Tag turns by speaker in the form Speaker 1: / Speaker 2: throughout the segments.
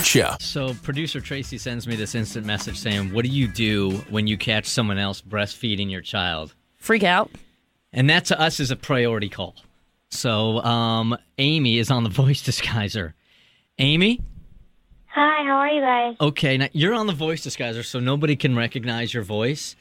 Speaker 1: Show.
Speaker 2: So producer Tracy sends me this instant message saying, what do you do when you catch someone else breastfeeding your child?
Speaker 3: Freak out.
Speaker 2: And that to us is a priority call. So Amy is on the voice disguiser. Amy?
Speaker 4: Hi, how are you guys?
Speaker 2: Okay, now you're on the voice disguiser, so nobody can recognize your voice.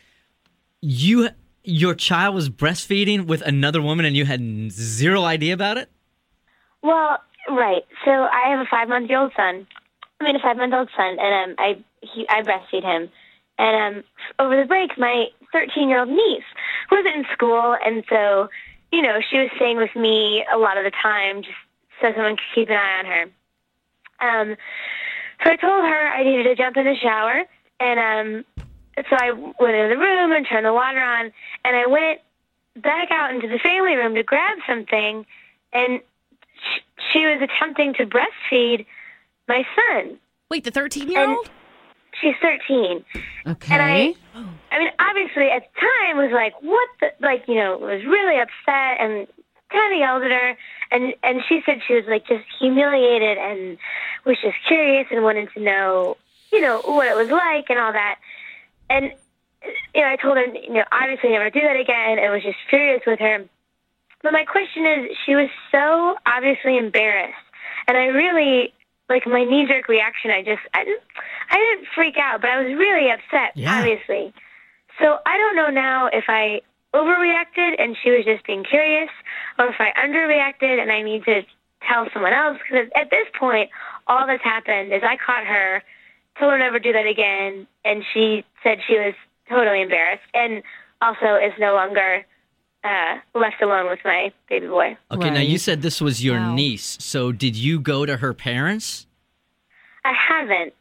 Speaker 2: Your child was breastfeeding with another woman and you had zero idea about it?
Speaker 4: Well, right. So I have a 5-month-old son. A 5-month-old son, and I breastfeed him. And over the break, my 13-year-old niece wasn't in school, and so, she was staying with me a lot of the time, just so someone could keep an eye on her. So I told her I needed to jump in the shower, and so I went into the room and turned the water on, and I went back out into the family room to grab something, and she was attempting to breastfeed my son.
Speaker 3: Wait, the 13-year-old?
Speaker 4: She's 13.
Speaker 5: Okay.
Speaker 4: And obviously at the time was like, what the, was really upset and kind of yelled at her. And she said she was like just humiliated and was just curious and wanted to know, what it was like and all that. And, I told her, obviously never do that again and was just furious with her. But my question is, she was so obviously embarrassed. And I really, my knee-jerk reaction, I didn't freak out, but I was really upset, obviously. So I don't know now if I overreacted and she was just being curious, or if I underreacted and I need to tell someone else. Because at this point, all that's happened is I caught her, told her never do that again, and she said she was totally embarrassed, and also is no longer left alone with my baby boy.
Speaker 2: Okay, Now you said this was your niece, so did you go to her parents?
Speaker 4: I haven't.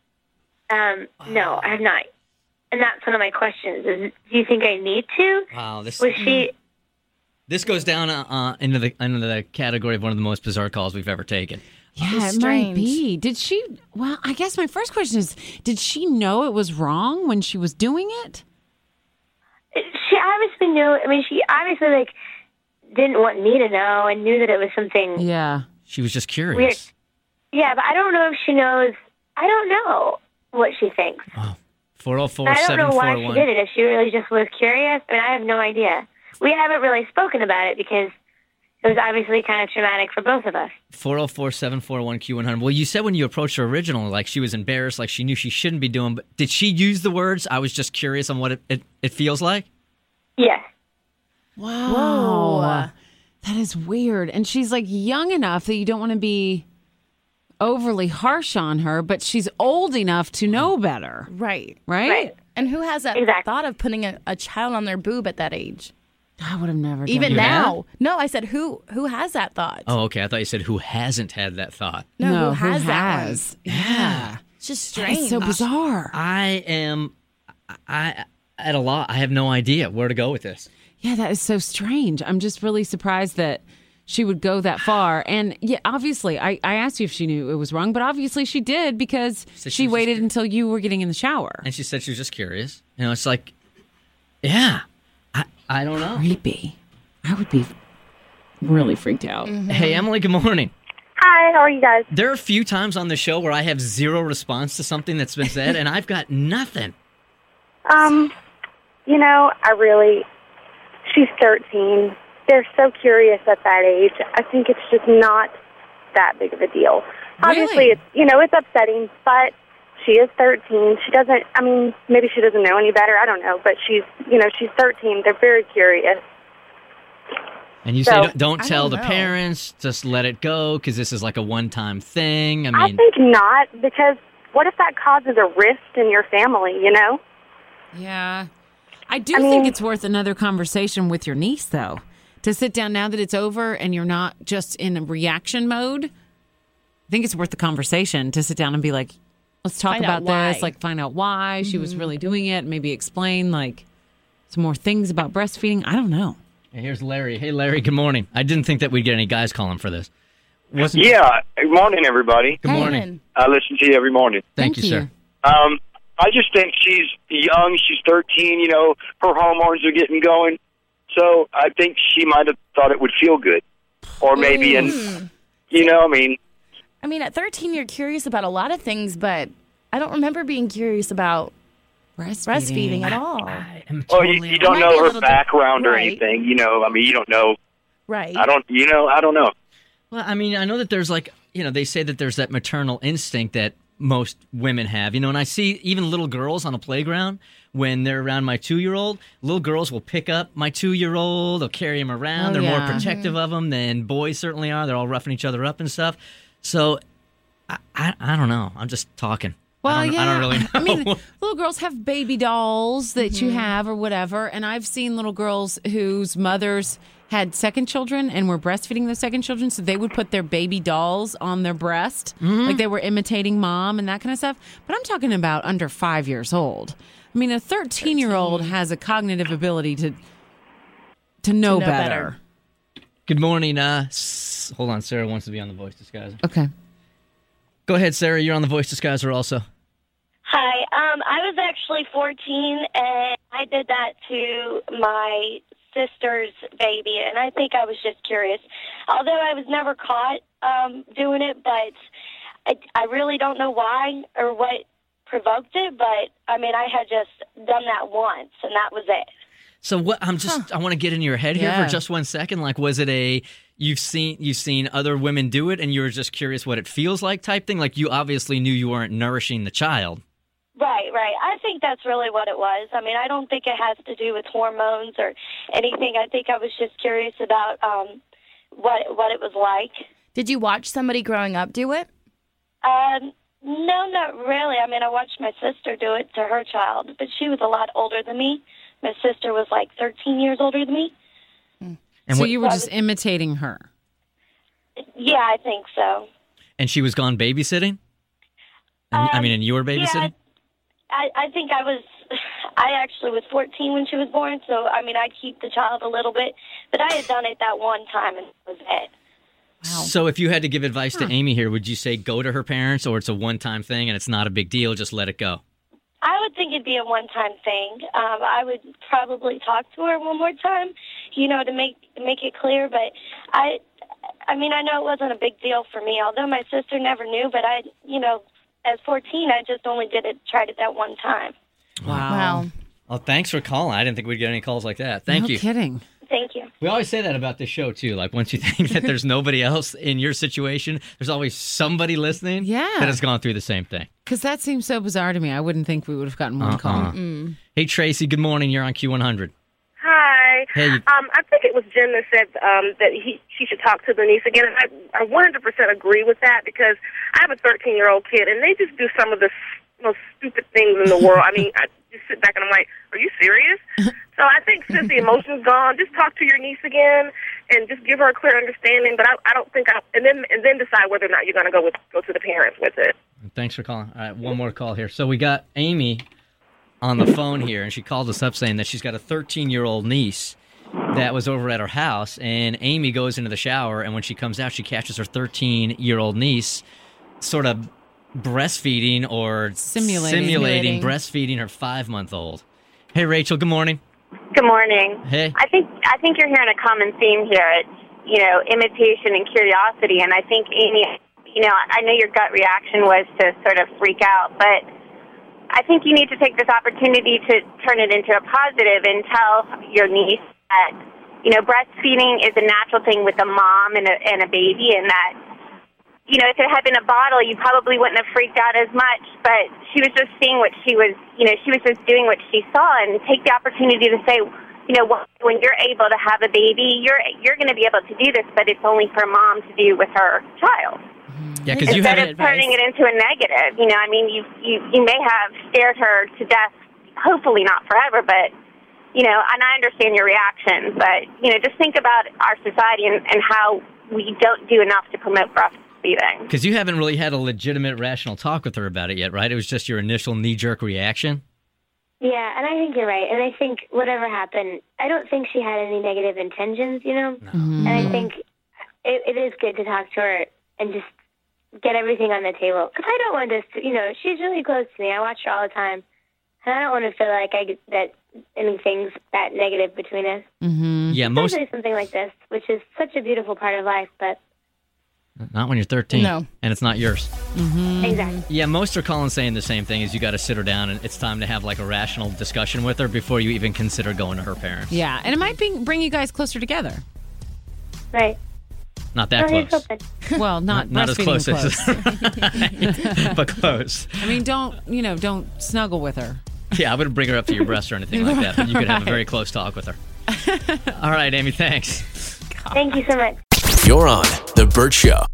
Speaker 4: No, I have not. And that's one of my questions. Do you think I need to?
Speaker 2: Wow,
Speaker 4: This
Speaker 2: goes down into the category of one of the most bizarre calls we've ever taken.
Speaker 5: Yeah, it might be. Did she? Well, I guess my first question is, did she know it was wrong when she was doing it?
Speaker 4: She obviously knew. She obviously didn't want me to know and knew that it was something.
Speaker 5: Yeah,
Speaker 2: she was just curious.
Speaker 4: Weird. Yeah, but I don't know if she knows. I don't know what she thinks.
Speaker 2: Oh, 404-741.
Speaker 4: I don't know why she did it. If she really just was curious, I have no idea. We haven't really spoken about it because it was obviously kind of traumatic for both of us.
Speaker 2: 404-741-Q100. Well, you said when you approached her originally, she was embarrassed, she knew she shouldn't be doing, but did she use the words, I was just curious on what it feels like?
Speaker 4: Yes.
Speaker 5: Wow.
Speaker 3: Whoa.
Speaker 5: That is weird. And she's young enough that you don't want to be overly harsh on her, but she's old enough to know better.
Speaker 3: Right.
Speaker 5: Right?
Speaker 3: And who has that thought of putting a child on their boob at that age?
Speaker 5: I would have never done
Speaker 3: Even
Speaker 5: that.
Speaker 3: now. No, I said who has that thought?
Speaker 2: Oh, okay. I thought you said who hasn't had that thought.
Speaker 3: No, who has that one?
Speaker 5: Yeah.
Speaker 3: It's just strange.
Speaker 5: It's so bizarre.
Speaker 2: I am at a lot. I have no idea where to go with this.
Speaker 5: Yeah, that is so strange. I'm just really surprised that she would go that far. And yeah, obviously, I asked you if she knew it was wrong, but obviously she did because she waited until you were getting in the shower.
Speaker 2: And she said she was just curious. It's yeah, I don't know.
Speaker 5: Creepy. I would be really freaked out.
Speaker 3: Mm-hmm.
Speaker 2: Hey, Emily, good morning.
Speaker 4: Hi, how are you guys?
Speaker 2: There are a few times on the show where I have zero response to something that's been said, and I've got nothing.
Speaker 6: She's 13. They're so curious at that age. I think it's just not that big of a deal. Obviously,
Speaker 5: Really?
Speaker 6: It's upsetting, but she is 13. She doesn't, maybe she doesn't know any better. I don't know, but she's 13. They're very curious.
Speaker 2: And you say don't tell the parents, just let it go because this is a one-time thing.
Speaker 6: I think not, because what if that causes a rift in your family,
Speaker 5: Yeah. I think it's worth another conversation with your niece, though, to sit down now that it's over and you're not just in a reaction mode. I think it's worth the conversation to sit down and be like, let's talk about this, find out why she was really doing it, maybe explain some more things about breastfeeding. I don't know.
Speaker 2: And here's Larry. Hey, Larry, good morning. I didn't think that we'd get any guys calling for this.
Speaker 7: Yeah, good morning, everybody.
Speaker 2: Good morning.
Speaker 7: I listen to you every morning.
Speaker 2: Thank you, sir.
Speaker 7: I just think she's young. She's 13. Her hormones are getting going. So I think she might have thought it would feel good. Or maybe,
Speaker 3: I mean, at 13, you're curious about a lot of things, but I don't remember being curious about breastfeeding at all.
Speaker 7: You don't know her background or anything. You know, I mean, you don't know.
Speaker 3: Right.
Speaker 7: I don't know.
Speaker 2: Well, I mean, I know that there's they say that there's that maternal instinct that most women have, and I see even little girls on a playground when they're around my 2-year-old, little girls will pick up my 2-year-old, they'll carry him around, they're more protective of him than boys certainly are. They're all roughing each other up and stuff. So, I don't know. I'm just talking.
Speaker 5: Well,
Speaker 2: I don't really know.
Speaker 5: I mean, little girls have baby dolls that you have or whatever, and I've seen little girls whose mothers had second children and were breastfeeding their second children, so they would put their baby dolls on their breast, like they were imitating mom and that kind of stuff. But I'm talking about under 5 years old. I mean, a 13-year-old has a cognitive ability to know better.
Speaker 2: Good morning. Hold on, Sarah wants to be on the Voice Disguiser.
Speaker 5: Okay.
Speaker 2: Go ahead, Sarah. You're on the Voice Disguiser also.
Speaker 4: Hi. I was actually 14, and I did that to my sister's baby, and I think I was just curious. Although I was never caught doing it, but I really don't know why or what provoked it, but I mean, I had just done that once, and that was it.
Speaker 2: So what? I want to get in your head here for just 1 second. Like, was it you've seen other women do it, and you were just curious what it feels like type thing? Like, you obviously knew you weren't nourishing the child.
Speaker 4: Right. I think that's really what it was. I mean, I don't think it has to do with hormones or anything. I think I was just curious about what it was like.
Speaker 3: Did you watch somebody growing up do it?
Speaker 4: No, not really. I mean, I watched my sister do it to her child, but she was a lot older than me. My sister was like 13 years older than me.
Speaker 2: And
Speaker 5: so you were just imitating her?
Speaker 4: Yeah, I think so.
Speaker 2: And she was gone babysitting? And you were babysitting?
Speaker 4: Yeah, I think I actually was 14 when she was born, so, I mean, I keep the child a little bit. But I had done it that one time, and that was it.
Speaker 2: Wow. So if you had to give advice to Amy here, would you say go to her parents, or it's a one-time thing and it's not a big deal, just let it go?
Speaker 4: I would think it'd be a one-time thing. I would probably talk to her one more time, to make it clear. But I mean, I know it wasn't a big deal for me, although my sister never knew. But as 14, I just only tried it that one time.
Speaker 3: Wow.
Speaker 2: Well, thanks for calling. I didn't think we'd get any calls like that. Thank you.
Speaker 5: No kidding.
Speaker 4: Thank you.
Speaker 2: We always say that about this show, too. Like, once you think that there's nobody else in your situation, there's always somebody listening that has gone through the same thing.
Speaker 5: Because that seems so bizarre to me. I wouldn't think we would have gotten one call.
Speaker 2: Hey, Tracy, good morning. You're on Q100.
Speaker 6: Hi.
Speaker 2: Hey.
Speaker 6: I think it was Jen that said that she should talk to their niece again. And I 100% agree with that because I have a 13-year-old kid, and they just do some of the most stupid things in the world. I mean, I just sit back and I'm like, are you serious? So I think since the emotion's gone, just talk to your niece again and just give her a clear understanding. But I don't think and then decide whether or not you're going to go to the parents with it.
Speaker 2: Thanks for calling. All right, one more call here. So we got Amy on the phone here, and she called us up saying that she's got a 13-year-old niece that was over at her house, and Amy goes into the shower, and when she comes out, she catches her 13-year-old niece sort of breastfeeding or simulating breastfeeding her 5-month-old. Hey, Rachel, good morning.
Speaker 1: Good morning.
Speaker 2: Hey.
Speaker 1: I think you're hearing a common theme here. It's, imitation and curiosity, and I think Amy, I know your gut reaction was to sort of freak out, but I think you need to take this opportunity to turn it into a positive and tell your niece that, breastfeeding is a natural thing with a mom and a baby, and that, if it had been a bottle, you probably wouldn't have freaked out as much, but she was just seeing what she was, she was just doing what she saw, and take the opportunity to say, when you're able to have a baby, you're going to be able to do this, but it's only for mom to do with her child.
Speaker 2: Yeah, because
Speaker 1: instead of turning it into a negative, you may have scared her to death, hopefully not forever, but, and I understand your reaction, but, just think about our society and how we don't do enough to promote breastfeeding.
Speaker 2: Because you haven't really had a legitimate, rational talk with her about it yet, right? It was just your initial knee-jerk reaction?
Speaker 4: Yeah, and I think you're right. And I think whatever happened, I don't think she had any negative intentions, No. And I think it is good to talk to her and just get everything on the table. Because I don't want this to, she's really close to me. I watch her all the time. And I don't want to feel like that anything's that negative between us.
Speaker 2: Yeah,
Speaker 4: especially something like this, which is such a beautiful part of life, but
Speaker 2: Not when you're 13.
Speaker 3: No.
Speaker 2: And it's not yours.
Speaker 4: Exactly.
Speaker 2: Yeah, most are calling saying the same thing, is you got to sit her down and it's time to have like a rational discussion with her before you even consider going to her parents.
Speaker 5: Yeah, and it might bring you guys closer together.
Speaker 4: Right.
Speaker 2: Not that
Speaker 4: here's
Speaker 2: close.
Speaker 4: hoping.
Speaker 5: Well, not
Speaker 2: as close
Speaker 5: breastfeeding
Speaker 2: as but close.
Speaker 5: I mean, don't snuggle with her.
Speaker 2: Yeah, I wouldn't bring her up to your breast or anything like that, but you could have a very close talk with her. All right, Amy, thanks.
Speaker 4: Thank you so much.
Speaker 8: You're on The Burt Show.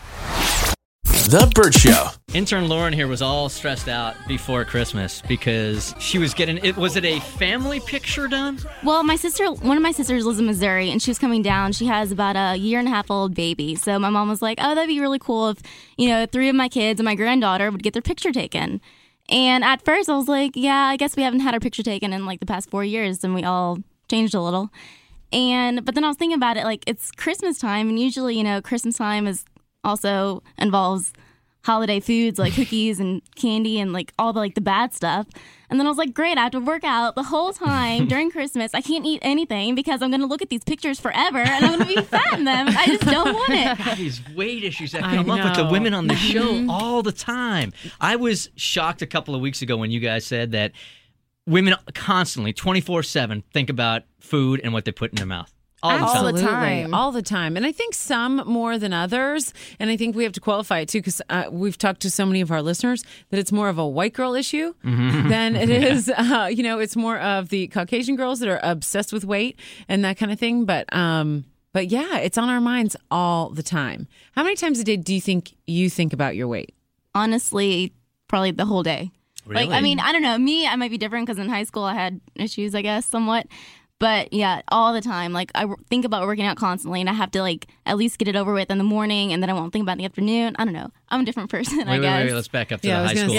Speaker 8: The Burt Show.
Speaker 2: Intern Lauren here was all stressed out before Christmas because she was getting was it a family picture done?
Speaker 9: Well, one of my sisters lives in Missouri, and she was coming down. She has about a 1.5-year-old baby. So my mom was like, oh, that'd be really cool if, 3 of my kids and my granddaughter would get their picture taken. And at first I was like, yeah, I guess we haven't had our picture taken in like the past 4 years, and we all changed a little. But then I was thinking about it, like it's Christmas time, and usually, Christmas time also involves holiday foods like cookies and candy and like all the bad stuff. And then I was like, great, I have to work out the whole time during Christmas. I can't eat anything because I'm going to look at these pictures forever and I'm going to be fat in them. I just don't want it.
Speaker 2: These weight issues that come up with the women on the show all the time. I was shocked a couple of weeks ago when you guys said that women constantly, 24/7, think about food and what they put in their mouth.
Speaker 5: All the time. And I think some more than others. And I think we have to qualify it too, because we've talked to so many of our listeners that it's more of a white girl issue than it is, it's more of the Caucasian girls that are obsessed with weight and that kind of thing. But yeah, it's on our minds all the time. How many times a day do you think about your weight?
Speaker 9: Honestly, probably the whole day.
Speaker 2: Really?
Speaker 9: I don't know. Me, I might be different because in high school I had issues, I guess, somewhat. But yeah, all the time. Like I think about working out constantly, and I have to at least get it over with in the morning, and then I won't think about it in the afternoon. I don't know. I'm a different person. I guess.
Speaker 2: Wait, let's back up to the high school.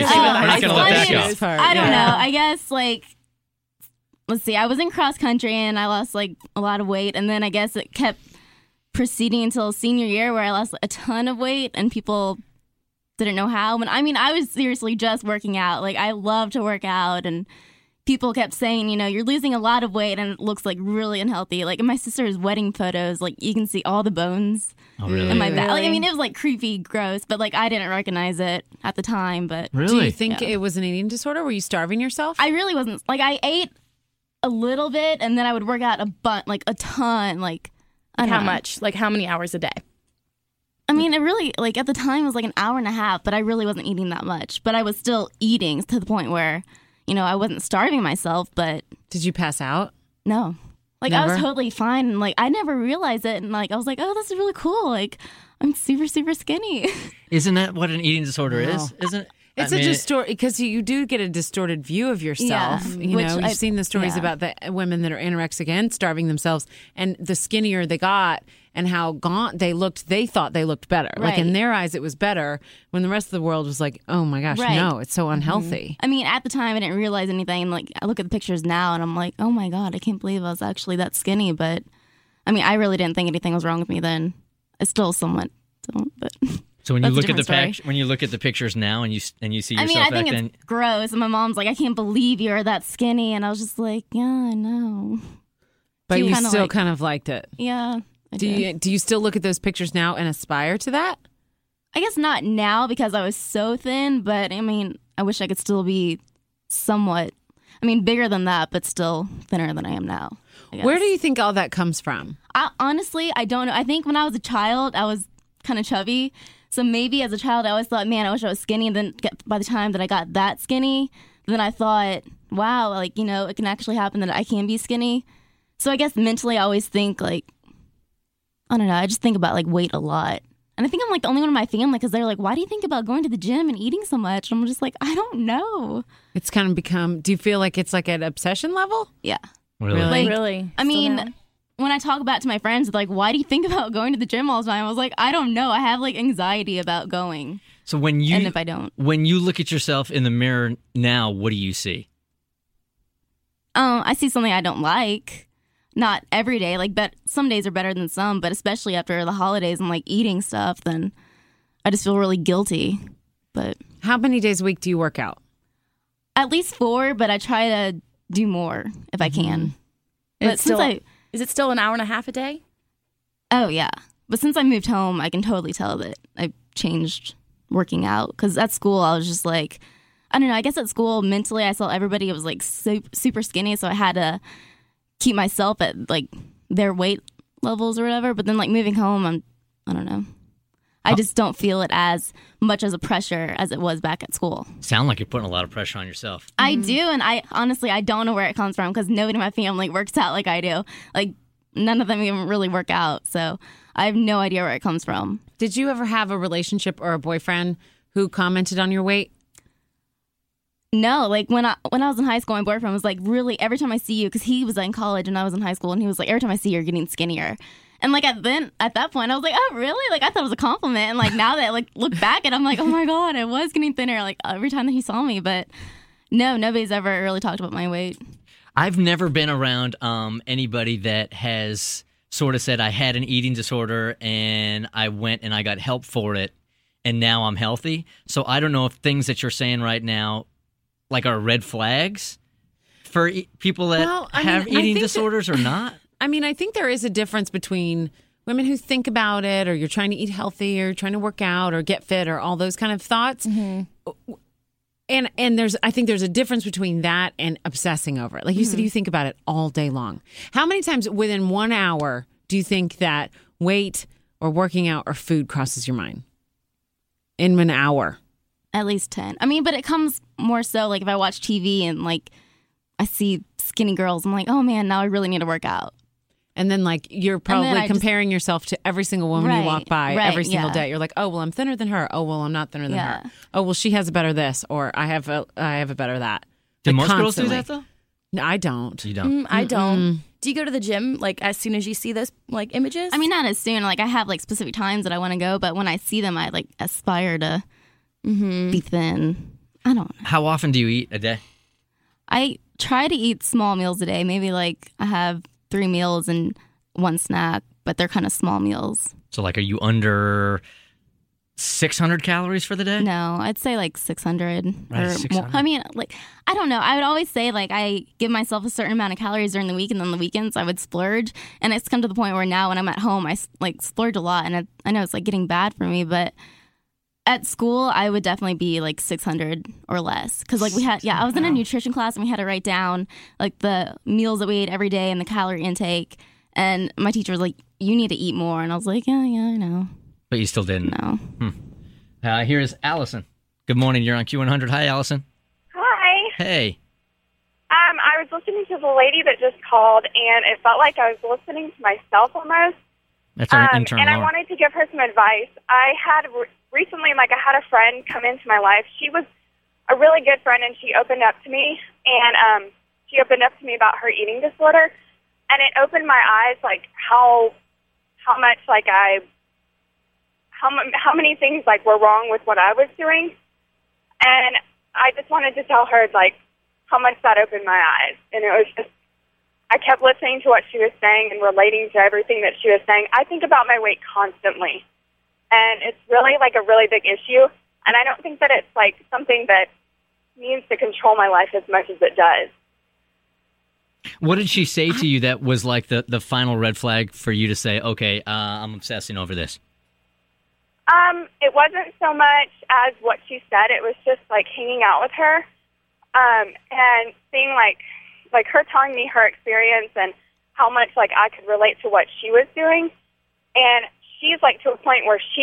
Speaker 9: I don't know. I guess let's see. I was in cross country, and I lost a lot of weight, and then I guess it kept proceeding until senior year, where I lost a ton of weight, and people didn't know how. I was seriously just working out. I love to work out, and people kept saying, you're losing a lot of weight and it looks really unhealthy. In my sister's wedding photos, you can see all the bones in my back. It was creepy, gross, but I didn't recognize it at the time. But
Speaker 2: really?
Speaker 5: Do you think it was an eating disorder? Were you starving yourself?
Speaker 9: I really wasn't. I ate a little bit and then I would work out a ton.
Speaker 3: How much? How many hours a day?
Speaker 9: It really, at the time, it was an hour and a half, but I really wasn't eating that much. But I was still eating to the point where, I wasn't starving myself, but...
Speaker 5: Did you pass out?
Speaker 9: No. I was totally fine, and, I never realized it, and, I was like, oh, this is really cool. I'm super, super skinny.
Speaker 2: Isn't that what an eating disorder is? Isn't it?
Speaker 5: It's a distorted, because you do get a distorted view of yourself.
Speaker 9: Yeah,
Speaker 5: you've seen the stories about the women that are anorexic and starving themselves, and the skinnier they got and how gaunt they looked, they thought they looked better.
Speaker 9: Right.
Speaker 5: In their eyes, it was better, when the rest of the world was like, oh my gosh, no, it's so unhealthy.
Speaker 9: At the time, I didn't realize anything. And, I look at the pictures now, and I'm like, oh my God, I can't believe I was actually that skinny. But, I really didn't think anything was wrong with me then. I still somewhat don't, but...
Speaker 2: So when you look at the pictures now and you see yourself
Speaker 9: I think it's gross. And my mom's like, I can't believe you're that skinny. And I was just like, yeah, I know.
Speaker 5: But you still kind of liked it.
Speaker 9: Yeah.
Speaker 5: Do you still look at those pictures now and aspire to that?
Speaker 9: I guess not now because I was so thin, but I wish I could still be somewhat, bigger than that, but still thinner than I am now.
Speaker 5: Where do you think all that comes from?
Speaker 9: Honestly, I don't know. I think when I was a child, I was kind of chubby. So maybe as a child, I always thought, man, I wish I was skinny. And then by the time that I got that skinny, then I thought, wow, it can actually happen that I can be skinny. So I guess mentally I always think I don't know. I just think about weight a lot. And I think I'm the only one in my family because they're like, why do you think about going to the gym and eating so much? And I'm just like, I don't know.
Speaker 5: It's kind of become, do you feel like it's an obsession level?
Speaker 9: Yeah.
Speaker 2: Really?
Speaker 3: Really?
Speaker 9: When I talk about it to my friends, why do you think about going to the gym all the time? I was like, I don't know. I have anxiety about going.
Speaker 2: So and if I don't, when you look at yourself in the mirror now, what do you see?
Speaker 9: I see something I don't like. Not every day. But some days are better than some. But especially after the holidays and eating stuff, then I just feel really guilty. But
Speaker 5: how many days a week do you work out?
Speaker 9: At least 4, but I try to do more if I can. But
Speaker 3: is it still an hour and a half a day?
Speaker 9: Oh, yeah. But since I moved home, I can totally tell that I've changed working out. Because at school, I was just like, I don't know. I guess at school, mentally, I saw everybody was like super skinny. So I had to keep myself at like their weight levels or whatever. But then like moving home, I don't know. I just don't feel it as much as a pressure as it was back at school.
Speaker 2: Sound like you're putting a lot of pressure on yourself.
Speaker 9: I do, and I honestly, I don't know where it comes from because nobody in my family works out like I do. Like, none of them even really work out, so I have no idea where it comes from.
Speaker 5: Did you ever have a relationship or a boyfriend who commented on your weight?
Speaker 9: No, like when I was in high school, my boyfriend was like, really, every time I see you, because he was in college and I was in high school, and he was like, every time I see you, you're getting skinnier. And like at that point, I was like, oh really? Like I thought it was a compliment. And like now that I like look back and I'm like, oh my god, I was getting thinner. Like every time that he saw me, but no, nobody's ever really talked about my weight.
Speaker 2: I've never been around anybody that has sort of said I had an eating disorder and I went and I got help for it and now I'm healthy. So I don't know if things that you're saying right now like are red flags for people that have eating disorders or not.
Speaker 5: I mean, I think there is a difference between women who think about it or you're trying to eat healthy or trying to work out or get fit or all those kind of thoughts. Mm-hmm. And I think there's a difference between that and obsessing over it. Like you said, you think about it all day long. How many times within 1 hour do you think that weight or working out or food crosses your mind? In an hour?
Speaker 9: At least 10. I mean, but it comes more so like if I watch TV and like I see skinny girls, I'm like, oh man, now I really need to work out.
Speaker 5: And then, like, you're probably comparing yourself to every single woman you walk by every single day. You're like, oh, well, I'm thinner than her. Oh, well, I'm not thinner than her. Oh, well, she has a better this, or I have a better that.
Speaker 2: Do most girls do that, though?
Speaker 5: No, I don't.
Speaker 2: You don't?
Speaker 3: I don't. Do you go to the gym, like, as soon as you see those, like, images?
Speaker 9: I mean, not as soon. Like, I have, like, specific times that I want to go, but when I see them, I, like, aspire to be thin. I don't know.
Speaker 2: How often do you eat a day?
Speaker 9: I try to eat small meals a day. Maybe, like, I have 3 meals and 1 snack, but they're kind of small meals.
Speaker 2: So, like, are you under 600 calories for the day?
Speaker 9: No, I'd say like 600
Speaker 2: right,
Speaker 9: or
Speaker 2: 600.
Speaker 9: more. I mean, like, I don't know. I would always say like I give myself a certain amount of calories during the week, and then the weekends I would splurge. And it's come to the point where now when I'm at home, I like splurge a lot, and I know it's like getting bad for me, but at school, I would definitely be like 600 or less. Because like I was in a nutrition class and we had to write down like the meals that we ate every day and the calorie intake. And my teacher was like, you need to eat more. And I was like, yeah, I know.
Speaker 2: But you still didn't?
Speaker 9: No.
Speaker 2: Here is Allison. Good morning. You're on Q100. Hi, Allison.
Speaker 1: Hi.
Speaker 2: Hey.
Speaker 1: I was listening to the lady that just called, and it felt like I was listening to myself almost.
Speaker 2: That's our intern,
Speaker 1: and I
Speaker 2: Laura.
Speaker 1: wanted to give her some advice. I had recently, I had a friend come into my life. She was a really good friend, and she opened up to me, and she opened up to me about her eating disorder, and it opened my eyes, like how much how many things like were wrong with what I was doing, and I just wanted to tell her like how much that opened my eyes, and it was just. I kept listening to what she was saying and relating to everything that she was saying. I think about my weight constantly, and it's really like a really big issue. And I don't think that it's like something that needs to control my life as much as it does.
Speaker 2: What did she say to you that was like the final red flag for you to say, okay, I'm obsessing over this?
Speaker 1: It wasn't so much as what she said. It was just like hanging out with her and seeing like her telling me her experience and how much like I could relate to what she was doing. And she's like to a point where she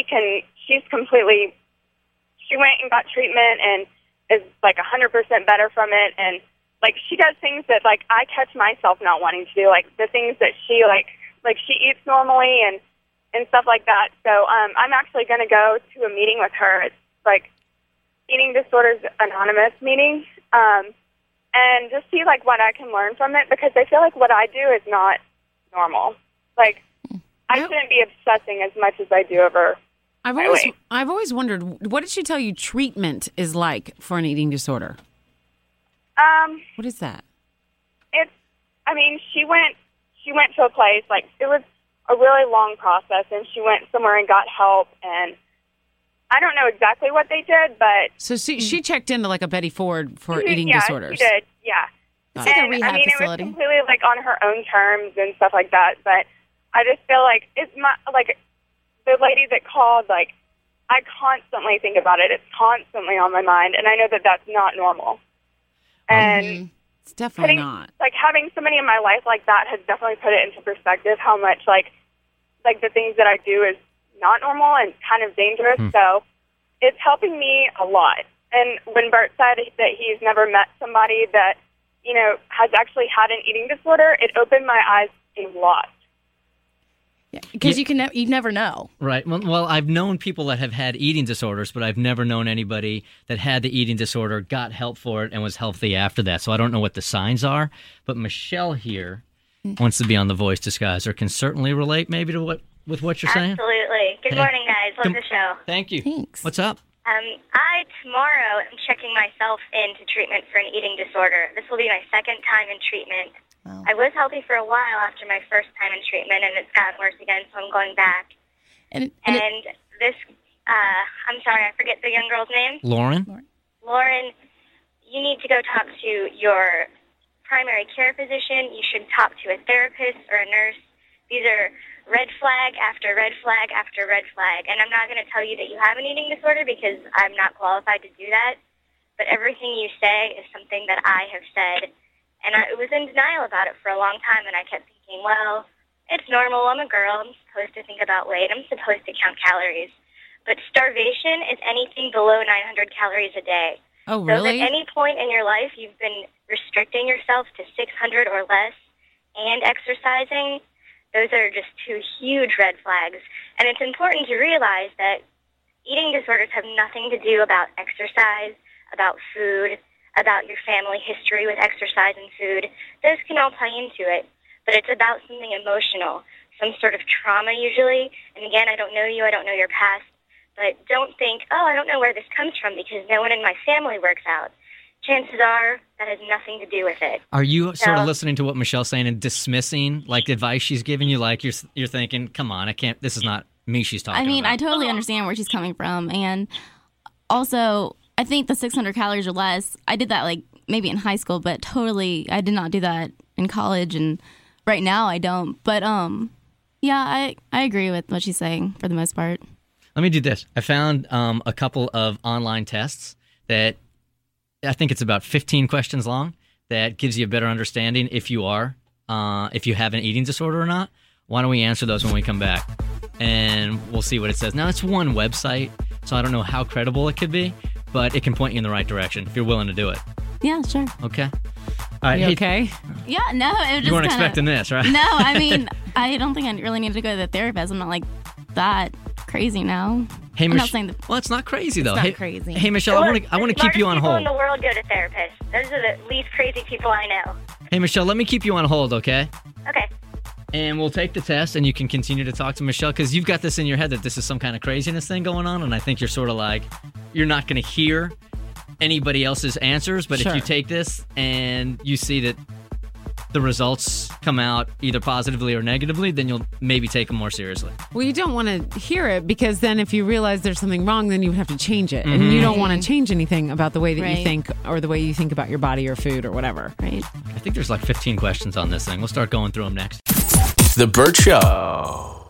Speaker 1: went and got treatment and is like 100% better from it. And like she does things that like I catch myself not wanting to do, like the things that she like she eats normally and stuff like that. So I'm actually going to go to a meeting with her. It's like Eating Disorders Anonymous meeting. And just see, like, what I can learn from it, because I feel like what I do is not normal. Like, I shouldn't be obsessing as much as I do over my weight.
Speaker 5: I've always wondered, what did she tell you treatment is like for an eating disorder? What is that?
Speaker 1: She went to a place, like, it was a really long process, and she went somewhere and got help, and I don't know exactly what they did, but...
Speaker 5: So she checked into like a Betty Ford for eating disorders.
Speaker 1: Yeah, she did, yeah.
Speaker 9: It's like a rehab facility.
Speaker 1: It was completely like on her own terms and stuff like that, but I just feel like the lady that called, like, I constantly think about it. It's constantly on my mind, and I know that that's not normal. And
Speaker 5: it's definitely not.
Speaker 1: Like, having somebody in my life like that has definitely put it into perspective how much, like the things that I do is not normal and kind of dangerous. So it's helping me a lot. And when Bert said that he's never met somebody that, you know, has actually had an eating disorder, it opened my eyes a lot.
Speaker 3: Because you never know.
Speaker 2: Right. Well, I've known people that have had eating disorders, but I've never known anybody that had the eating disorder, got help for it, and was healthy after that. So I don't know what the signs are. But Michelle here wants to be on The Voice Disguiser, can certainly relate maybe to what you're saying.
Speaker 4: Absolutely. Good morning, guys. Love the show.
Speaker 2: Thank you.
Speaker 3: Thanks.
Speaker 2: What's up?
Speaker 4: I tomorrow am checking myself into treatment for an eating disorder. This will be my second time in treatment.
Speaker 3: Wow.
Speaker 4: I was healthy for a while after my first time in treatment, and it's gotten worse again, so I'm going back. And this, I'm sorry, I forget the young girl's name.
Speaker 2: Lauren,
Speaker 4: you need to go talk to your primary care physician. You should talk to a therapist or a nurse. These are red flag after red flag after red flag. And I'm not going to tell you that you have an eating disorder because I'm not qualified to do that. But everything you say is something that I have said. And I was in denial about it for a long time. And I kept thinking, well, it's normal. I'm a girl. I'm supposed to think about weight. I'm supposed to count calories. But starvation is anything below 900 calories a day.
Speaker 5: Oh, really?
Speaker 4: So if at any point in your life you've been restricting yourself to 600 or less and exercising, those are just two huge red flags. And it's important to realize that eating disorders have nothing to do about exercise, about food, about your family history with exercise and food. Those can all tie into it. But it's about something emotional, some sort of trauma usually. And again, I don't know you, I don't know your past. But don't think, oh, I don't know where this comes from because no one in my family works out. Chances are that has nothing to do with it.
Speaker 2: Are you sort of listening to what Michelle's saying and dismissing like the advice she's giving you? Like you're thinking, come on, I can't. This is not me. She's talking.
Speaker 9: I mean,
Speaker 2: about.
Speaker 9: I totally understand where she's coming from, and also I think the 600 calories or less. I did that like maybe in high school, but totally I did not do that in college, and right now I don't. But yeah, I agree with what she's saying for the most part.
Speaker 2: Let me do this. I found a couple of online tests that I think it's about 15 questions long that gives you a better understanding if you have an eating disorder or not. Why don't we answer those when we come back? And we'll see what it says. Now, it's one website, so I don't know how credible it could be, but it can point you in the right direction if you're willing to do it.
Speaker 9: Yeah, sure.
Speaker 2: Okay. All right.
Speaker 5: You okay?
Speaker 9: Yeah, no. It was
Speaker 2: You weren't
Speaker 9: just
Speaker 2: expecting this, right?
Speaker 9: No, I mean, I don't think I really need to go to the therapist. I'm not like that crazy now.
Speaker 2: Hey,
Speaker 9: I'm not saying that.
Speaker 2: Well, it's not crazy though.
Speaker 3: Not
Speaker 2: hey,
Speaker 3: crazy.
Speaker 2: Hey, Michelle, I want to keep you on
Speaker 4: People
Speaker 2: hold.
Speaker 4: in the world go to therapists. Those are the least crazy people I know.
Speaker 2: Hey, Michelle, let me keep you on hold, okay?
Speaker 4: Okay.
Speaker 2: And we'll take the test, and you can continue to talk to Michelle because you've got this in your head that this is some kind of craziness thing going on, and I think you're sort of like you're not going to hear anybody else's answers, but
Speaker 5: Sure.
Speaker 2: if you take this and you see that the results come out either positively or negatively, then you'll maybe take them more seriously.
Speaker 5: Well, you don't want to hear it because then if you realize there's something wrong, then you would have to change it. And you don't want to change anything about the way that you
Speaker 9: Right.
Speaker 5: think or the way you think about your body or food or whatever.
Speaker 9: Right.
Speaker 2: I think there's like 15 questions on this thing. We'll start going through them next.
Speaker 8: The Burt Show.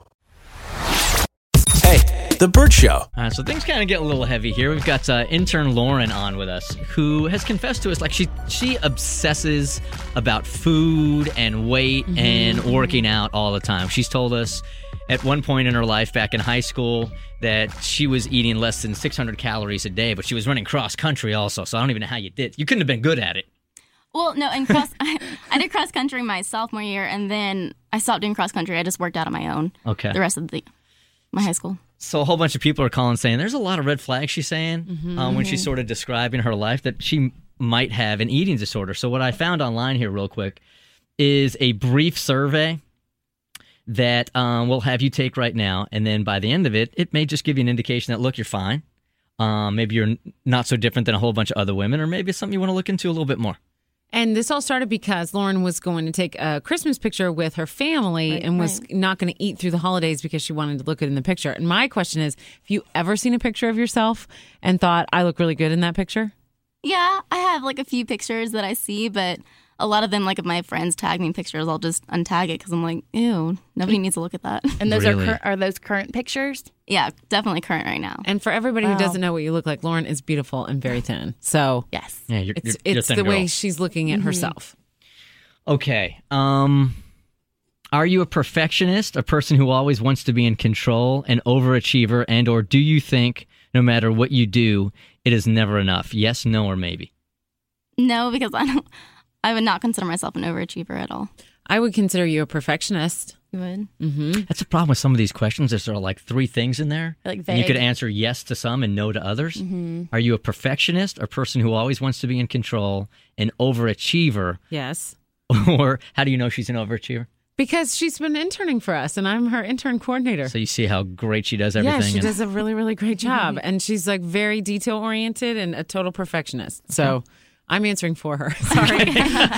Speaker 8: Hey, The Burt Show.
Speaker 2: All right, so things kind of get a little heavy here. We've got intern Lauren on with us, who has confessed to us like she obsesses about food and weight and working out all the time. She's told us at one point in her life back in high school that she was eating less than 600 calories a day, but she was running cross country also, so I don't even know how you did. You couldn't have been good at it.
Speaker 9: Well, no, in I did cross country my sophomore year, and then I stopped doing cross country. I just worked out on my own.
Speaker 2: Okay.
Speaker 9: The rest of my high school.
Speaker 2: So a whole bunch of people are calling saying there's a lot of red flags she's saying when she's sort of describing her life that she might have an eating disorder. So what I found online here real quick is a brief survey that we'll have you take right now. And then by the end of it, it may just give you an indication that, look, you're fine. Maybe you're not so different than a whole bunch of other women, or maybe it's something you want to look into a little bit more.
Speaker 5: And this all started because Lauren was going to take a Christmas picture with her family and was not going to eat through the holidays because she wanted to look good in the picture. And my question is, have you ever seen a picture of yourself and thought, I look really good in that picture?
Speaker 9: Yeah, I have like a few pictures that I see, but a lot of them, like if my friends tag me in pictures, I'll just untag it because I'm like, ew, nobody needs to look at that.
Speaker 3: And those
Speaker 2: Really?
Speaker 3: are those current pictures?
Speaker 9: Yeah, definitely current right now.
Speaker 5: And for everybody who doesn't know what you look like, Lauren is beautiful and very thin. So
Speaker 3: Yes.
Speaker 2: Yeah, you're
Speaker 5: it's
Speaker 2: a thin
Speaker 5: the way
Speaker 2: girl.
Speaker 5: she's looking at herself.
Speaker 2: Okay. Are you a perfectionist, a person who always wants to be in control, an overachiever, and or do you think no matter what you do, it is never enough? Yes, no, or maybe?
Speaker 9: No, because I would not consider myself an overachiever at all.
Speaker 5: I would consider you a perfectionist.
Speaker 9: You would?
Speaker 2: That's the problem with some of these questions. Is there are like 3 things in there?
Speaker 3: Like
Speaker 2: and you could
Speaker 3: vague.
Speaker 2: answer yes to some and no to others. Are you a perfectionist, a person who always wants to be in control, an overachiever,
Speaker 5: Yes.
Speaker 2: or how do you know she's an overachiever?
Speaker 5: Because she's been interning for us, and I'm her intern coordinator.
Speaker 2: So you see how great she does everything.
Speaker 5: Yeah, she
Speaker 2: and-
Speaker 5: does a really, really great job. And she's like very detail oriented and a total perfectionist. So I'm answering for her. Sorry.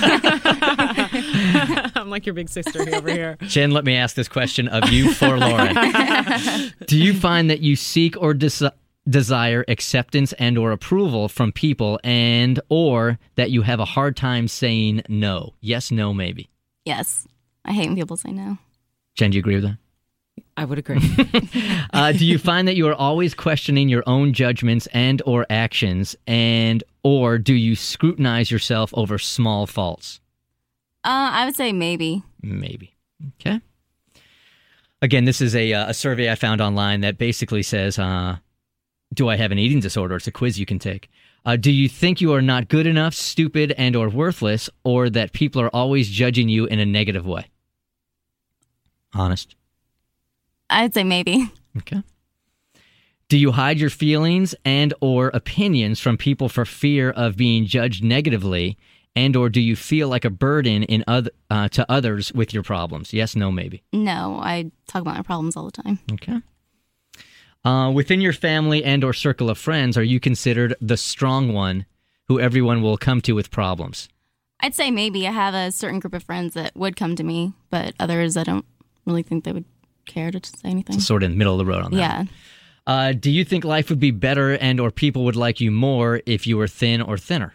Speaker 5: I'm like your big sister over here.
Speaker 2: Jen, let me ask this question of you for Lauren. Do you find that you seek or desire acceptance and or approval from people and or that you have a hard time saying no? Yes, no, maybe.
Speaker 9: Yes. I hate when people say no.
Speaker 2: Jen, do you agree with that?
Speaker 5: I would agree.
Speaker 2: Do you find that you are always questioning your own judgments and or actions and or do you scrutinize yourself over small faults?
Speaker 9: I would say maybe.
Speaker 2: Maybe. Okay. Again, this is a survey I found online that basically says, do I have an eating disorder? It's a quiz you can take. Do you think you are not good enough, stupid, and or worthless, or that people are always judging you in a negative way? Honest.
Speaker 9: I'd say maybe.
Speaker 2: Okay. Do you hide your feelings and or opinions from people for fear of being judged negatively, and or do you feel like a burden to others with your problems? Yes, no, maybe.
Speaker 9: No, I talk about my problems all the time.
Speaker 2: Okay. Within your family and or circle of friends, are you considered the strong one who everyone will come to with problems?
Speaker 9: I'd say maybe. I have a certain group of friends that would come to me, but others I don't really think they would care to say anything.
Speaker 2: So sort of in the middle of the road on that.
Speaker 9: Yeah.
Speaker 2: Do you think life would be better and or people would like you more if you were thin or thinner?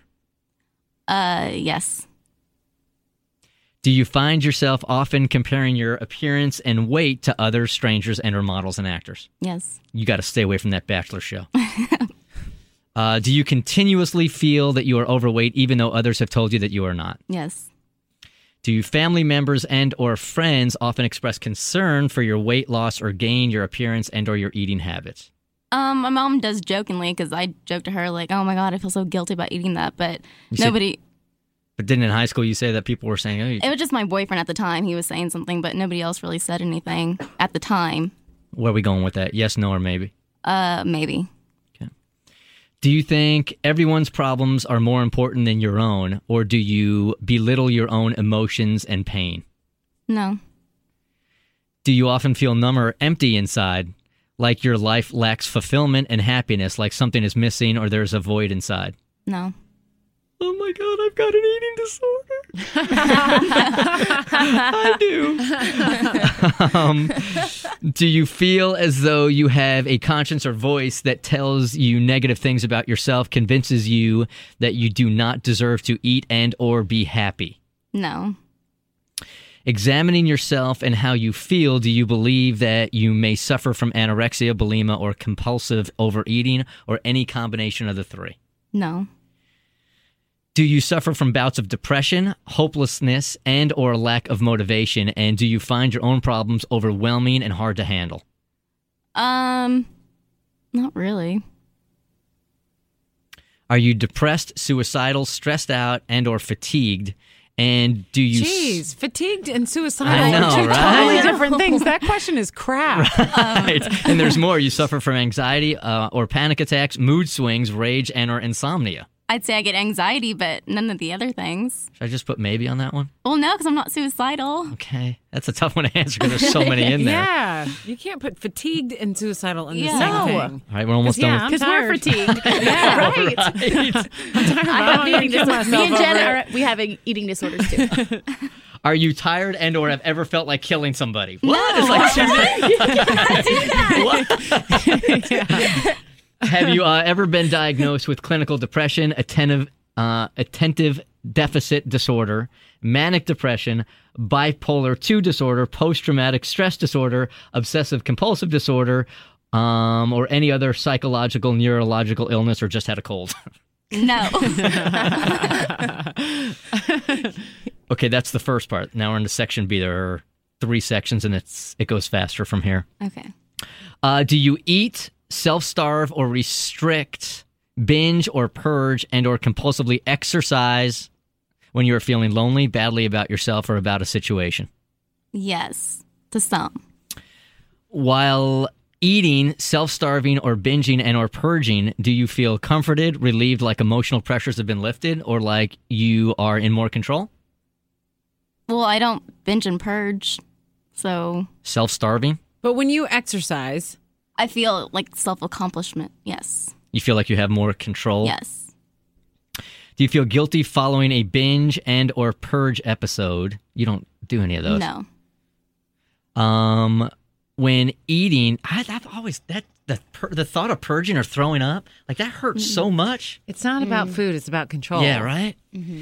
Speaker 9: Yes.
Speaker 2: Do you find yourself often comparing your appearance and weight to other strangers and or models and actors?
Speaker 9: Yes.
Speaker 2: You got to stay away from that Bachelor show. Do you continuously feel that you are overweight even though others have told you that you are not?
Speaker 9: Yes.
Speaker 2: Do family members and or friends often express concern for your weight loss or gain, your appearance and or your eating habits?
Speaker 9: My mom does jokingly because I joke to her like, "Oh my God, I feel so guilty about eating that," but
Speaker 2: You
Speaker 9: nobody.
Speaker 2: But didn't in high school you say that people were saying, oh,
Speaker 9: It was just my boyfriend at the time. He was saying something, but nobody else really said anything at the time.
Speaker 2: where are we going with that? Yes, no, or maybe?
Speaker 9: Maybe.
Speaker 2: Do you think everyone's problems are more important than your own, or do you belittle your own emotions and pain?
Speaker 9: No.
Speaker 2: Do you often feel numb or empty inside, like your life lacks fulfillment and happiness, like something is missing or there's a void inside?
Speaker 9: No.
Speaker 2: Oh my God, I've got an eating disorder. I do. Do you feel as though you have a conscience or voice that tells you negative things about yourself, convinces you that you do not deserve to eat and or be happy?
Speaker 9: No.
Speaker 2: Examining yourself and how you feel, do you believe that you may suffer from anorexia, bulimia, or compulsive overeating, or any combination of the 3?
Speaker 9: No.
Speaker 2: Do you suffer from bouts of depression, hopelessness, and or lack of motivation? And do you find your own problems overwhelming and hard to handle?
Speaker 9: Not really.
Speaker 2: Are you depressed, suicidal, stressed out, and or fatigued? And do you...
Speaker 5: Jeez, fatigued and suicidal
Speaker 2: I know,
Speaker 5: are two
Speaker 2: right?
Speaker 5: totally different things. That question is crap.
Speaker 2: Right. And there's more. You suffer from anxiety or panic attacks, mood swings, rage, and or insomnia.
Speaker 9: I'd say I get anxiety, but none of the other things.
Speaker 2: Should I just put maybe on that one?
Speaker 9: Well, no, because I'm not suicidal.
Speaker 2: Okay. That's a tough one to answer because there's so many in there.
Speaker 5: Yeah, you can't put fatigued and suicidal in the
Speaker 9: Yeah.
Speaker 5: same
Speaker 9: No.
Speaker 5: thing.
Speaker 2: All right, we're almost done with...
Speaker 3: Because we're fatigued.
Speaker 5: Yeah, right.
Speaker 3: I have an eating disorder. Me and Jen,
Speaker 5: over
Speaker 3: we have eating disorders too.
Speaker 2: Are you tired and or have ever felt like killing somebody? What? It's like Have you ever been diagnosed with clinical depression, attentive deficit disorder, manic depression, bipolar 2 disorder, post-traumatic stress disorder, obsessive compulsive disorder, or any other psychological, neurological illness, or just had a cold?
Speaker 9: No.
Speaker 2: Okay, that's the first part. Now we're into section B. There are 3 sections, and it goes faster from here.
Speaker 9: Okay.
Speaker 2: Do you eat, self-starve, or restrict, binge or purge, and or compulsively exercise when you are feeling lonely, badly about yourself, or about a situation?
Speaker 9: Yes, to some.
Speaker 2: While eating, self-starving, or binging and or purging, do you feel comforted, relieved, like emotional pressures have been lifted, or like you are in more control?
Speaker 9: Well, I don't binge and purge, so...
Speaker 2: Self-starving?
Speaker 5: But when you exercise...
Speaker 9: I feel like self-accomplishment, yes.
Speaker 2: You feel like you have more control?
Speaker 9: Yes.
Speaker 2: Do you feel guilty following a binge and or purge episode? You don't do any of those?
Speaker 9: No.
Speaker 2: When eating, I've always the thought of purging or throwing up, like that hurts so much.
Speaker 5: It's not about food; it's about control.
Speaker 2: Yeah, right.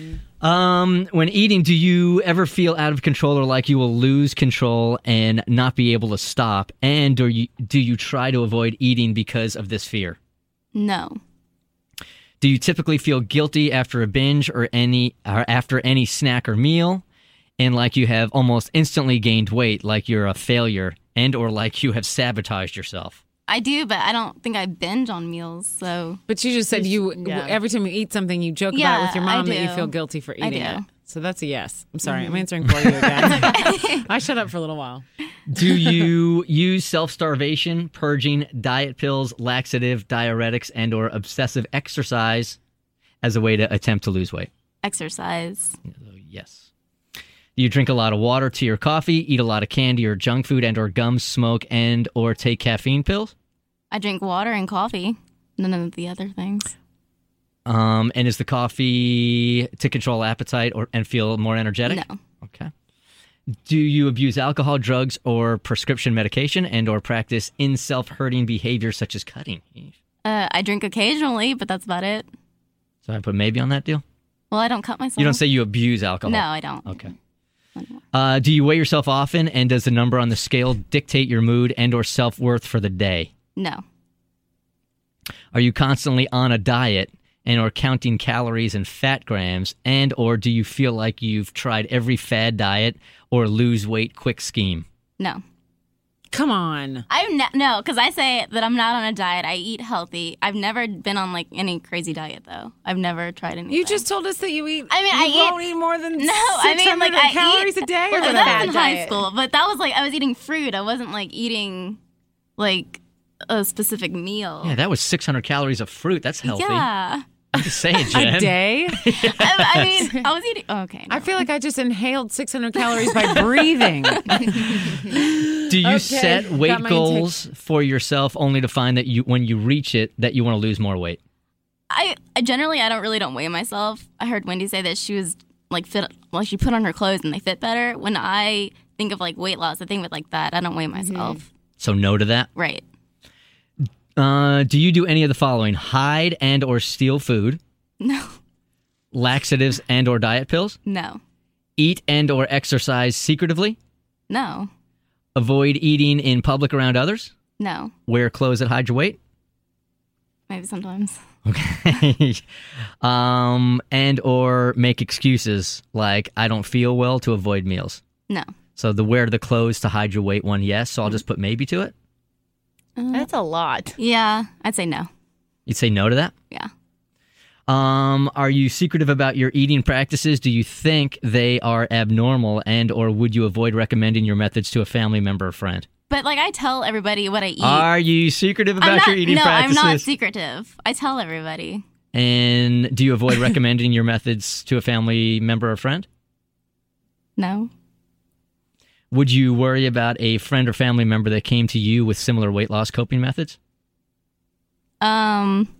Speaker 2: When eating, do you ever feel out of control or like you will lose control and not be able to stop? And do you try to avoid eating because of this fear?
Speaker 9: No.
Speaker 2: Do you typically feel guilty after a binge or after any snack or meal, and like you have almost instantly gained weight, like you're a failure, and or like you have sabotaged yourself?
Speaker 9: I do, but I don't think I binge on meals, so...
Speaker 5: But you just said every time you eat something, you joke about it with your mom that you feel guilty for eating it. So that's a yes. I'm sorry, I'm answering for you again. I shut up for a little while.
Speaker 2: Do you use self-starvation, purging, diet pills, laxative, diuretics, and or obsessive exercise as a way to attempt to lose weight?
Speaker 9: Exercise.
Speaker 2: Yes. Do you drink a lot of water, tea, or coffee, eat a lot of candy or junk food and or gum, smoke, and or take caffeine pills?
Speaker 9: I drink water and coffee. None of the other things.
Speaker 2: And is the coffee to control appetite and feel more energetic?
Speaker 9: No.
Speaker 2: Okay. Do you abuse alcohol, drugs, or prescription medication and or practice in self-hurting behaviors such as cutting?
Speaker 9: I drink occasionally, but that's about it.
Speaker 2: So I put maybe on that deal?
Speaker 9: Well, I don't cut myself.
Speaker 2: You don't say you abuse alcohol?
Speaker 9: No, I don't.
Speaker 2: Okay. Do you weigh yourself often, and does the number on the scale dictate your mood and or self-worth for the day?
Speaker 9: No.
Speaker 2: Are you constantly on a diet and or counting calories and fat grams, and or do you feel like you've tried every fad diet or lose weight quick scheme?
Speaker 9: No.
Speaker 5: Come on.
Speaker 9: No, because I say that I'm not on a diet. I eat healthy. I've never been on like any crazy diet though. I've never tried anything.
Speaker 5: You just told us that you eat.
Speaker 9: I mean,
Speaker 5: you won't eat more than 600
Speaker 9: I
Speaker 5: calories
Speaker 9: eat,
Speaker 5: a day.
Speaker 9: Well,
Speaker 5: or
Speaker 9: that was in high school, but that was like I was eating fruit. I wasn't like eating like a specific meal.
Speaker 2: Yeah, that was 600 calories of fruit. That's healthy.
Speaker 9: Yeah.
Speaker 2: I'm just saying, Jen.
Speaker 5: A day?
Speaker 9: I mean, I was eating... Okay.
Speaker 5: I feel like I just inhaled 600 calories by breathing.
Speaker 2: Do you set weight goals for yourself only to find that when you reach it, that you want to lose more weight?
Speaker 9: I generally, I don't weigh myself. I heard Wendy say that she was like fit... Well, she put on her clothes and they fit better. When I think of like weight loss, I think of it like that. I don't weigh myself.
Speaker 2: Mm-hmm. So no to that?
Speaker 9: Right.
Speaker 2: Do you do any of the following? Hide and or steal food?
Speaker 9: No.
Speaker 2: Laxatives and or diet pills?
Speaker 9: No.
Speaker 2: Eat and or exercise secretively?
Speaker 9: No.
Speaker 2: Avoid eating in public around others?
Speaker 9: No.
Speaker 2: Wear clothes that hide your weight?
Speaker 9: Maybe sometimes.
Speaker 2: Okay. And or make excuses like I don't feel well to avoid meals?
Speaker 9: No.
Speaker 2: So the wear the clothes to hide your weight one, yes. So I'll just put maybe to it?
Speaker 3: That's a lot.
Speaker 9: Yeah, I'd say no.
Speaker 2: You'd say no to that?
Speaker 9: Yeah.
Speaker 2: Are you secretive about your eating practices? Do you think they are abnormal, and or would you avoid recommending your methods to a family member or friend?
Speaker 9: But like I tell everybody what I eat.
Speaker 2: Are you secretive about your eating practices?
Speaker 9: No, I'm not secretive. I tell everybody.
Speaker 2: And do you avoid recommending your methods to a family member or friend?
Speaker 9: No.
Speaker 2: Would you worry about a friend or family member that came to you with similar weight loss coping methods?
Speaker 9: No.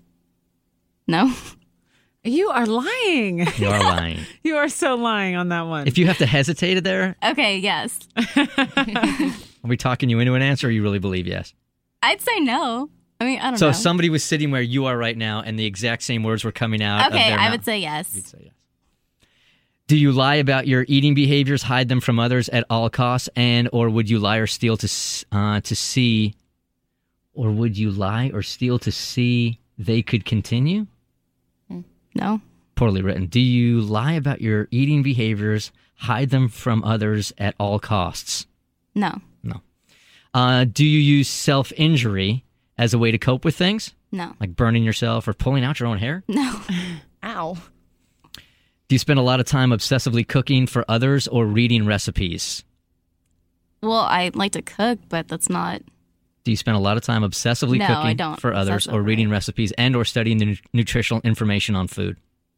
Speaker 5: You are lying.
Speaker 2: You are lying.
Speaker 5: You are so lying on that one.
Speaker 2: If you have to hesitate there.
Speaker 9: Okay, yes.
Speaker 2: Are we talking you into an answer or you really believe yes?
Speaker 9: I'd say no. I mean, I don't know.
Speaker 2: So if somebody was sitting where you are right now and the exact same words were coming out of their mouth.
Speaker 9: I would say yes.
Speaker 2: You'd say yes. Do you lie about your eating behaviors, hide them from others at all costs, and or would you lie or steal to see, or would you lie or steal to see they could continue?
Speaker 9: No.
Speaker 2: Poorly written. Do you lie about your eating behaviors, hide them from others at all costs?
Speaker 9: No.
Speaker 2: No. Do you use self-injury as a way to cope with things?
Speaker 9: No.
Speaker 2: Like burning yourself or pulling out your own hair?
Speaker 9: No.
Speaker 3: Ow.
Speaker 2: Do you spend a lot of time obsessively cooking for others or reading recipes?
Speaker 9: Well, I like to cook, but that's not.
Speaker 2: Do you spend a lot of time obsessively
Speaker 9: No, I
Speaker 2: cooking
Speaker 9: don't
Speaker 2: for others or
Speaker 9: obsessively.
Speaker 2: reading recipes and or studying the nutritional information on food?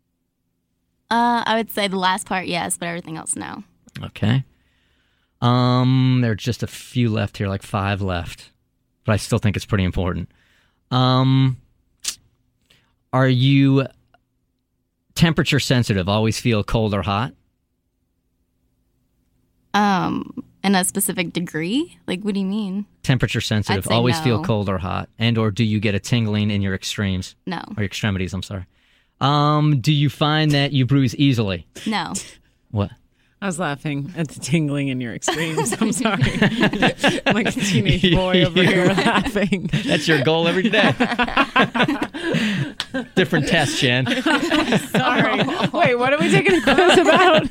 Speaker 9: I would say the last part, yes, but everything else, no.
Speaker 2: Okay. There are just a few left here, like 5 left. But I still think it's pretty important. Are you temperature sensitive? Always feel cold or hot?
Speaker 9: In a specific degree? Like, what do you mean?
Speaker 2: Temperature sensitive.
Speaker 9: I'd say
Speaker 2: Always feel
Speaker 9: no.
Speaker 2: cold or hot. And or do you get a tingling in your extremes?
Speaker 9: No.
Speaker 2: Or your extremities, I'm sorry. Do you find that you bruise easily?
Speaker 9: No.
Speaker 2: What?
Speaker 5: I was laughing at the tingling in your extremes. I'm sorry. Like a teenage boy over here laughing.
Speaker 2: That's your goal every day. Different test, Jen.
Speaker 5: Sorry. Wait, what are we taking a quiz about?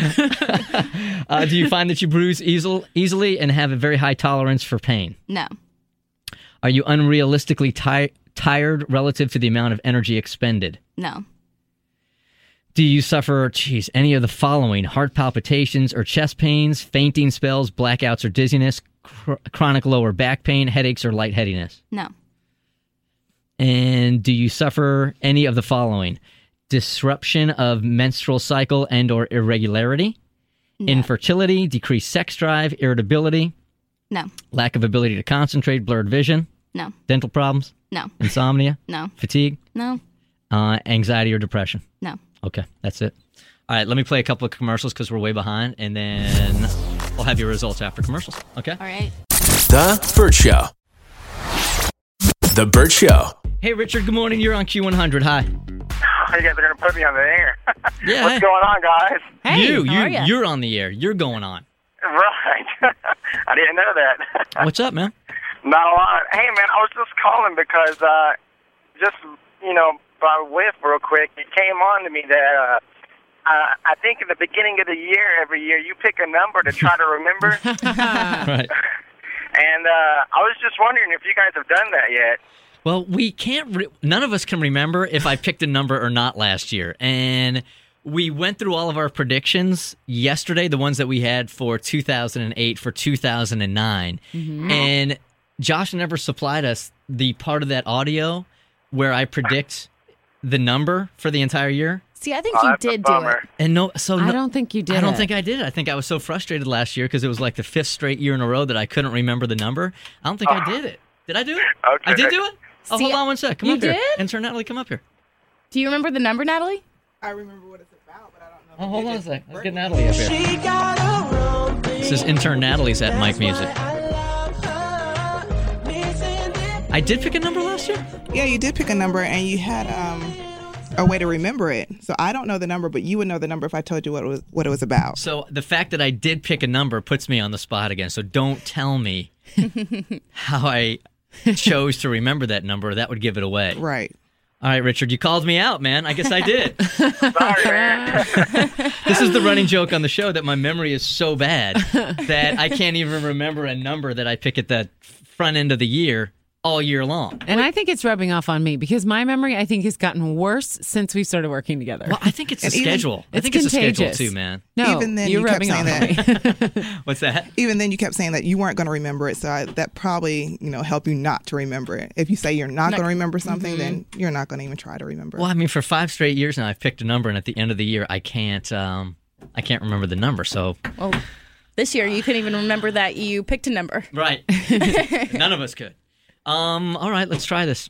Speaker 2: Do you find that you bruise easily and have a very high tolerance for pain?
Speaker 9: No.
Speaker 2: Are you unrealistically tired relative to the amount of energy expended?
Speaker 9: No.
Speaker 2: Do you suffer, any of the following: heart palpitations or chest pains, fainting spells, blackouts or dizziness, chronic lower back pain, headaches or lightheadedness?
Speaker 9: No.
Speaker 2: And do you suffer any of the following: disruption of menstrual cycle and or irregularity, infertility, decreased sex drive, irritability,
Speaker 9: No.
Speaker 2: lack of ability to concentrate, blurred vision,
Speaker 9: No.
Speaker 2: dental problems,
Speaker 9: No.
Speaker 2: insomnia,
Speaker 9: No.
Speaker 2: fatigue,
Speaker 9: No.
Speaker 2: anxiety or depression?
Speaker 9: No.
Speaker 2: Okay, that's it. All right, let me play a couple of commercials because we're way behind, and then we'll have your results after commercials. Okay?
Speaker 9: All right.
Speaker 8: The Burt Show. The Burt Show.
Speaker 2: Hey, Richard, good morning. You're on Q100. Hi.
Speaker 10: You guys are going to put me on the air.
Speaker 2: Yeah.
Speaker 10: What's going on, guys?
Speaker 5: Hey,
Speaker 2: you're on the air. You're going on.
Speaker 10: Right. I didn't know that.
Speaker 2: What's up, man?
Speaker 10: Not a lot. Hey, man, I was just calling because by whiff real quick, it came on to me that I think in the beginning of the year, every year, you pick a number to try to remember.
Speaker 2: Right.
Speaker 10: And I was just wondering if you guys have done that yet.
Speaker 2: Well, we can't. None of us can remember if I picked a number or not last year, and we went through all of our predictions yesterday, the ones that we had for 2008, for 2009, and Josh never supplied us the part of that audio where I predict the number for the entire year.
Speaker 3: See, I think you did do it.
Speaker 2: And
Speaker 5: I don't think you did.
Speaker 2: I don't think I did. I think I was so frustrated last year because it was like the 5th straight year in a row that I couldn't remember the number. I don't think I did it. Did I do it?
Speaker 10: Okay.
Speaker 2: I did do it? Oh,
Speaker 3: See,
Speaker 2: hold on one sec. Come
Speaker 3: you
Speaker 2: up here.
Speaker 3: did?
Speaker 2: Intern Natalie, come up here.
Speaker 3: Do you remember the number, Natalie?
Speaker 11: I remember what it's about, but I don't know.
Speaker 2: Oh, hold on a sec. Let's get Natalie up here. This is intern Natalie's at Mike Music. I did pick a number last year?
Speaker 11: Yeah, you did pick a number, and you had a way to remember it. So I don't know the number, but you would know the number if I told you what it was about.
Speaker 2: So the fact that I did pick a number puts me on the spot again. So don't tell me how I chose to remember that number. That would give it away.
Speaker 11: Right.
Speaker 2: All right, Richard, you called me out, man. I guess I did.
Speaker 10: Sorry, man.
Speaker 2: This is the running joke on the show that my memory is so bad that I can't even remember a number that I pick at the front end of the year all year long.
Speaker 5: And I think it's rubbing off on me because my memory, I think, has gotten worse since we started working together.
Speaker 2: Well, I think it's a schedule. I
Speaker 5: It's
Speaker 2: think it's a schedule
Speaker 5: contagious.
Speaker 2: too, man.
Speaker 5: No,
Speaker 11: Even then,
Speaker 5: you're
Speaker 11: you kept
Speaker 5: rubbing off
Speaker 11: saying
Speaker 5: on me.
Speaker 2: What's that?
Speaker 11: Even then, you kept saying that you weren't going to remember it. So that probably, help you not to remember it. If you say you're not going to remember something, then you're not going to even try to remember.
Speaker 2: Well, I mean, for 5 straight years now, I've picked a number, and at the end of the year, I can't remember the number. So,
Speaker 3: Well, this year you couldn't even remember that you picked a number.
Speaker 2: right, none of us could. All right, let's try this.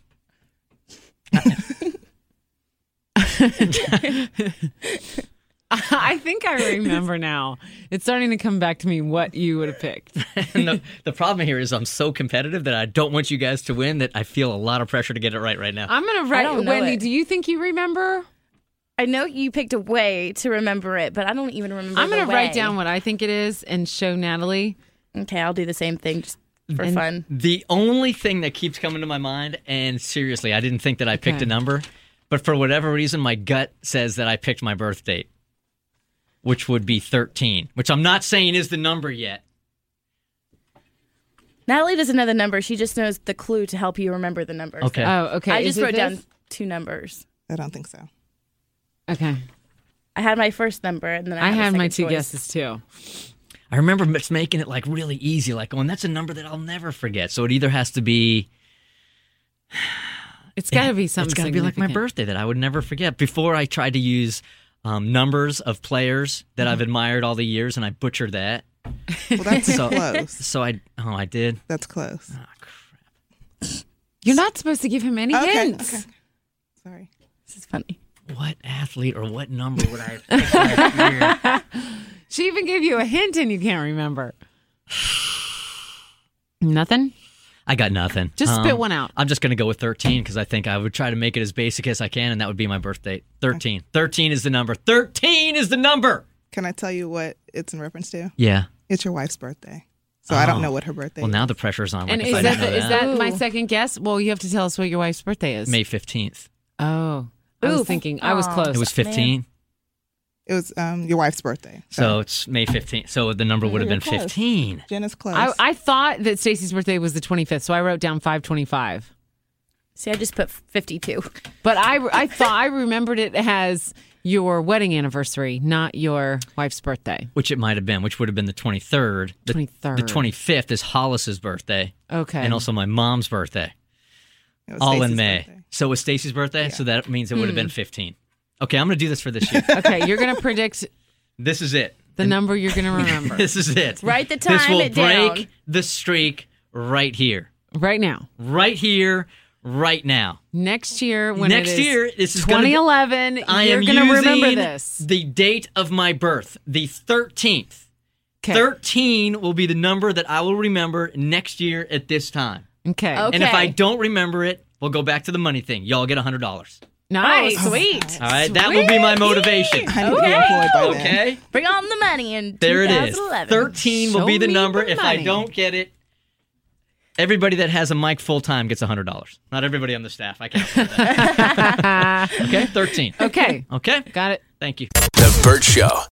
Speaker 5: I think I remember now. It's starting to come back to me what you would have picked.
Speaker 2: And the problem here is I'm so competitive that I don't want you guys to win that I feel a lot of pressure to get it right now.
Speaker 5: I'm going to write.
Speaker 3: don't know
Speaker 5: Wendy,
Speaker 3: it.
Speaker 5: do you think you remember?
Speaker 3: I know you picked a way to remember it, but I don't even remember
Speaker 5: I'm
Speaker 3: going to
Speaker 5: write down what I think it is and show Natalie.
Speaker 3: Okay, I'll do the same thing just for fun.
Speaker 2: The only thing that keeps coming to my mind, and seriously, I didn't think that I picked a number, but for whatever reason, my gut says that I picked my birth date, which would be 13, which I'm not saying is the number yet.
Speaker 3: Natalie doesn't know the number. She just knows the clue to help you remember the number.
Speaker 2: Okay.
Speaker 5: Oh, okay.
Speaker 3: I just wrote down 2 numbers.
Speaker 11: I don't think so.
Speaker 5: Okay.
Speaker 3: I had my first number, and then I
Speaker 5: had my
Speaker 3: second
Speaker 5: 2
Speaker 3: choice.
Speaker 5: guesses too.
Speaker 2: I remember just making it like really easy, like going, that's a number that I'll never forget. So it either has to be...
Speaker 5: It's got to be something
Speaker 2: It's got to be like my birthday that I would never forget. Before I tried to use numbers of players that I've admired all the years, and I butchered that.
Speaker 11: Well, that's close.
Speaker 2: So I did.
Speaker 11: That's close.
Speaker 2: Oh, crap.
Speaker 5: You're not supposed to give him any hints.
Speaker 11: Okay. Sorry.
Speaker 3: This is funny.
Speaker 2: What athlete or what number would I have picked last year?
Speaker 5: She even gave you a hint and you can't remember. Nothing?
Speaker 2: I got nothing.
Speaker 5: Just spit one out.
Speaker 2: I'm just going to go with 13 because I think I would try to make it as basic as I can, and that would be my birth date. 13. 13 is the number. 13 is the number.
Speaker 11: Can I tell you what it's in reference to?
Speaker 2: Yeah.
Speaker 11: It's your wife's birthday. So I don't know what her birthday
Speaker 2: Well,
Speaker 11: is.
Speaker 2: now the pressure's on.
Speaker 5: And
Speaker 2: like,
Speaker 5: is
Speaker 2: if I didn't know
Speaker 5: is that my second guess? Well, you have to tell us what your wife's birthday is.
Speaker 2: May 15th.
Speaker 5: Oh. I was thinking. I was close.
Speaker 2: It was 15.
Speaker 11: Man. It was your wife's birthday.
Speaker 2: So it's May 15th. So the number would have been
Speaker 11: close.
Speaker 2: 15.
Speaker 11: Jenna's close.
Speaker 5: I thought that Stacey's birthday was the 25th, so I wrote down 5/25.
Speaker 3: See, I just put 52.
Speaker 5: But I thought I remembered it as your wedding anniversary, not your wife's birthday.
Speaker 2: Which it might have been, which would have been the 23rd. The
Speaker 5: 23rd.
Speaker 2: The 25th is Hollis's birthday.
Speaker 5: Okay.
Speaker 2: And also my mom's birthday. All in May. So it was Stacey's birthday, so that means it would have been 15. Okay, I'm going to do this for this year.
Speaker 5: Okay, you're going to predict
Speaker 2: This is it.
Speaker 5: the number you're going to remember.
Speaker 2: This is it.
Speaker 3: Write the time
Speaker 2: This will
Speaker 3: it
Speaker 2: break
Speaker 3: down.
Speaker 2: the streak right here.
Speaker 5: Right now.
Speaker 2: Right here, right now.
Speaker 5: Next year, when
Speaker 2: Next
Speaker 5: it is
Speaker 2: year, this is
Speaker 5: 2011,
Speaker 2: I
Speaker 5: you're
Speaker 2: am
Speaker 5: going to remember
Speaker 2: using
Speaker 5: this.
Speaker 2: the date of my birth, the 13th.
Speaker 5: Okay.
Speaker 2: 13 will be the number that I will remember next year at this time.
Speaker 5: Okay.
Speaker 2: And if I don't remember it, we'll go back to the money thing. Y'all get $100.
Speaker 5: Nice.
Speaker 3: Oh, sweet.
Speaker 2: All right, that will be my motivation.
Speaker 11: I need to be employed by then.
Speaker 2: Okay?
Speaker 3: Bring on the money in
Speaker 2: There it is.
Speaker 3: 2011.
Speaker 2: 13 will
Speaker 5: Show
Speaker 2: be the
Speaker 5: me
Speaker 2: number.
Speaker 5: the
Speaker 2: If I
Speaker 5: money.
Speaker 2: don't get it, everybody that has a mic full time gets $100. Not everybody on the staff. I can't afford that. Okay, 13.
Speaker 5: Okay.
Speaker 2: Okay,
Speaker 5: Got it.
Speaker 2: thank you.
Speaker 8: The Burt Show.